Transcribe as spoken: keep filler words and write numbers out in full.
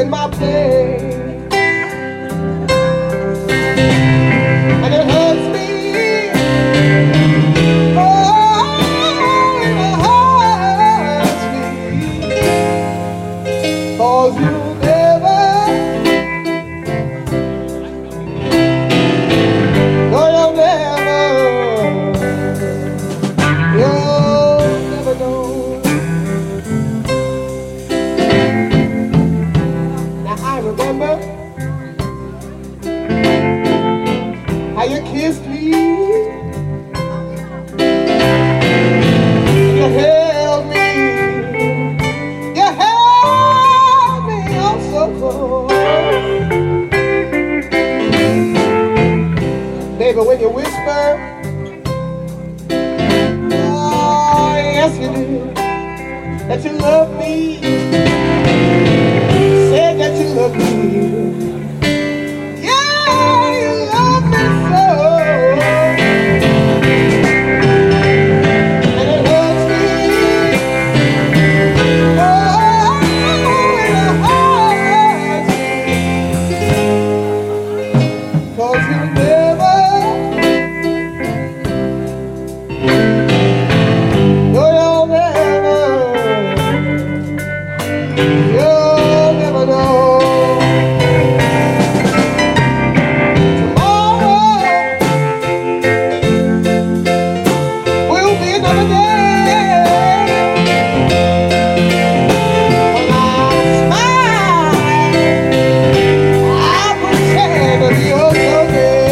in my place. And it hurts me. Oh, it hurts me. 'Cause you never, no, you'll never, you'll never know. Now I remember how you kissed me, you held me, you held me oh so close. Baby, when you whisper, oh yes you did, that you love me, said that you love me. You'll never know. Tomorrow will be another day when I smile, I pretend to be okay.